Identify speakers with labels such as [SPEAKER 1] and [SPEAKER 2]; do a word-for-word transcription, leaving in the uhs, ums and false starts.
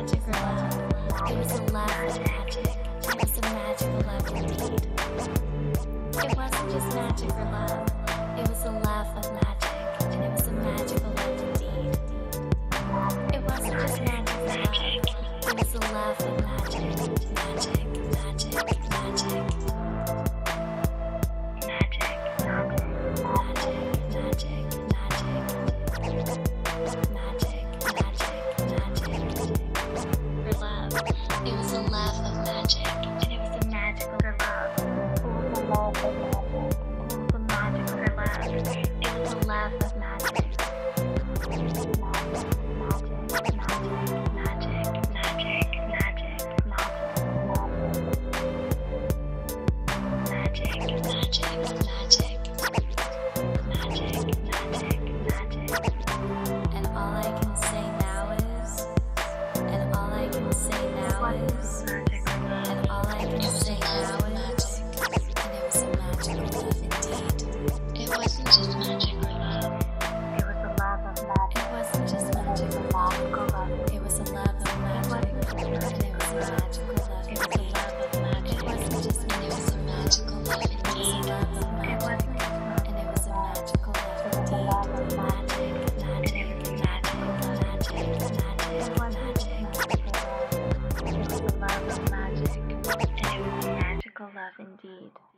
[SPEAKER 1] magic or love. It was a love of magic. It was a magical love indeed. It wasn't just magic or love. It was a love of magic, and it was a magical love indeed. It wasn't just magic or love. It was a love of magic, magic, magic, magic. Magic, magic, magic, magic, magic. Magic, magic, magic. For love. It was a love of magic, and it was a magical for love. It was a love of magic, and it was a magical for love. It was a love of magic. Magic, magic, magic, magic, magic, magic, magic, magic, magic, magic. Magic, magic, magic. And all I can say now is, and all I can say now is, and all I can say now is, and it was a magical love indeed. It wasn't just magic or love. It was a love of magic. It wasn't just magic or love. It was a love of magic. And it was a magical love. It was a love of magic. It wasn't just, and it was a magical love indeed. It was a love of magic. And it was a magical love indeed. Magic, magic, magic, magic, magic, magic. It was a love of magic. And it was a magical love indeed.